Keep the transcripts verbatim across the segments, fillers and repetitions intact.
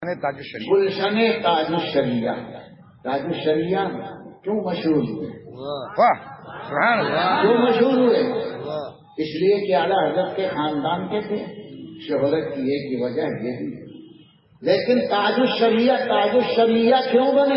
تاج الشریعہ گلشن تاج الشریعہ. تاج الشریعہ کیوں مشہور ہوئے؟ واہ سبحان اللہ. کیوں مشہور ہوئے؟ اس لیے کہ اعلیٰ حضرت کے خاندان کے تھے. شہرت کی ایک ہی وجہ یہ بھی. لیکن تاج الشریعہ تاج الشریعہ کیوں بنے؟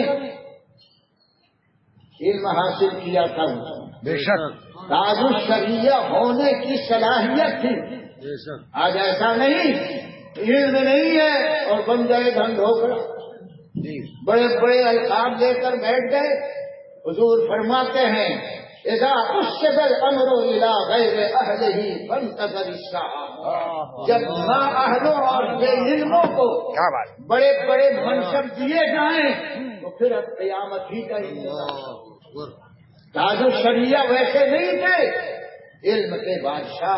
علم حاصل کیا تھا. بے شک تاج الشریعہ ہونے کی صلاحیت تھی. آج ایسا نہیں، علم نہیں ہے اور بن گئے دھن ڈھوکرا. بڑے بڑے القاب لے کر بیٹھ گئے. حضور فرماتے ہیں اذا اسد الامر الى غیر اہلہ فانتظر الساعہ. جب نا اہلوں اور بے علموں کو بڑے بڑے منصب دیے جائیں تو پھر اب قیامت ہی کا انتظار. تاج الشریعہ ویسے نہیں تھے، علم کے بادشاہ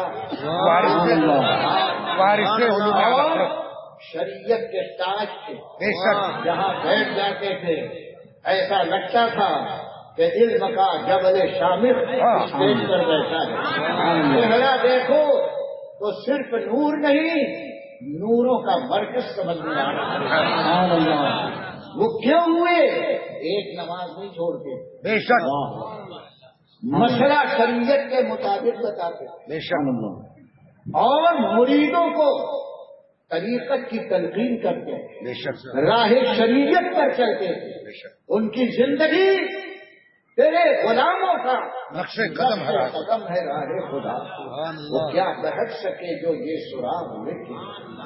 اور شریعت کے تاج تھے. جہاں بیٹھ جاتے تھے ایسا لگتا تھا کہ علم کا جبل شامخ اسٹیج پر بیٹھا ہے. چہرہ دیکھو تو صرف نور نہیں، نوروں کا مرکز سمجھ میں آ رہا ہے. وہ کیوں ہوئے؟ ایک نماز نہیں چھوڑتے. بے شک مسئلہ شریعت کے مطابق بتاتے بے شک اور مریدوں کو طریقت کی تلقین کرتے بے شک راہ شریعت پر چلتے تھے. بے شک ان کی زندگی تیرے غلاموں کا نقش قدم ہے قدم ہے راہ خدا. وہ کیا بہت سکے جو یہ سراغ ہوئے تھے.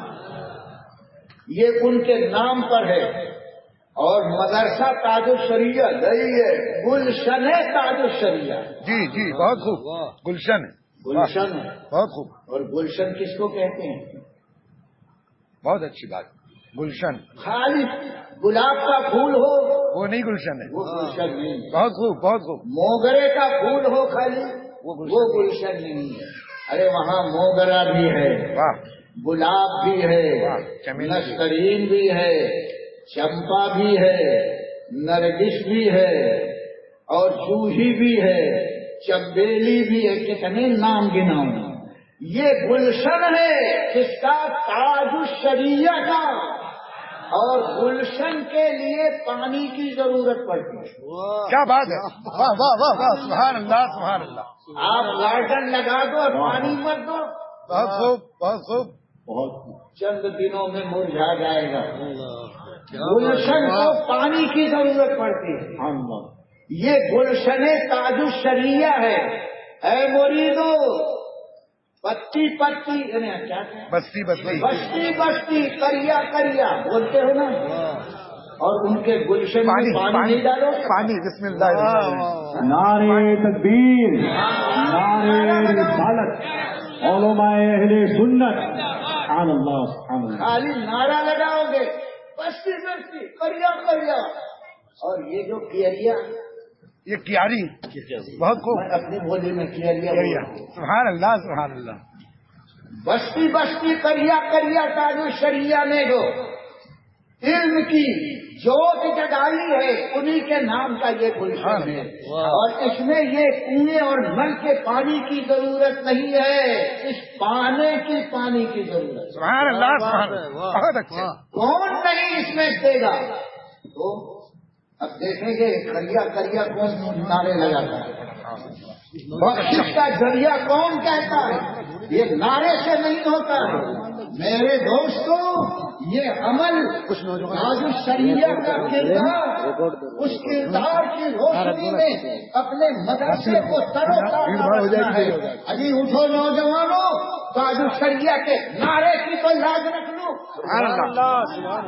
یہ ان کے نام پر ہے. اور مدرسہ تاج الشریعہ نہیں ہے، گلشن ہے تاج الشریعہ. جی جی بہت خوب. گلشن گلشن بہت خوب. اور گلشن کس کو کہتے ہیں؟ بہت اچھی بات. گلشن خالی گلاب کا پھول ہو وہ نہیں گلشن ہے. وہ گلشن نہیں. بہت خوب بہت خوب. موگرے کا پھول ہو خالی وہ وہ گلشن نہیں ہے. ارے وہاں موگرا بھی ہے، واہ گلاب بھی ہے، نسترین بھی ہے، چمپا بھی ہے، نرگس بھی ہے اور جوہی بھی ہے، چمبیلی بھی ہے. کتنے نام گناؤں. یہ گلشن ہے جس کا تاج الشریعہ کا. اور گلشن کے لیے پانی کی ضرورت پڑتی ہے. کیا بات ہے. واہ واہ واہ واہ سبحان اللہ سبحان اللہ. آپ گارڈن لگا دو اور پانی مت دو، بہت خوب بہت خوب. بہت چند دنوں میں مرجھا جائے گا. گلشن کو پانی کی ضرورت پڑتی ہے. یہ گلشن تاج الشریعہ ہے. اے مریدو پتی پتی کیا بستی بستی بستی بستی کریا کریا بولتے ہو نا. اور ان کے گلشن میں پانی نہیں ڈالو. پانی بسم اللہ. نعرے تکبیر، نعرے رسالت، علماء اہل سنت. سبحان اللہ سبحان اللہ. خالی نعرہ لگاؤ گے بستی بستی کریا کریا. اور یہ جو کیریا یہ کیاری بہت خوب. میں اپنی بولی میں کیریا سبحان اللہ سبحان اللہ. بستی بستی کریا کریا تاج الشریعہ نے جو علم کی جوت جگائی ہے انہی کے نام کا یہ گلشن ہے. اور اس میں یہ کنویں اور نل کے پانی کی ضرورت نہیں ہے، اس پانے کی پانی کی ضرورت. سبحان اللہ سبحان اللہ. بہت اچھا. کون نہیں اس میں دے گا؟ تو اب دیکھیں گے کریا کریا کون نعرے لگاتا ہے، بخشش کا ذریعہ کون کہتا ہے. یہ نعرے سے نہیں ہوتا ہے میرے دوستو. یہ عمل تاج الشریعہ کا کردار، اس کردار کی روشنی میں اپنے مدرسے کو تر و تازہ ہے. ابھی اٹھو نوجوانوں، تاج الشریعہ کے نعرے کی تو لاج رکھ لو.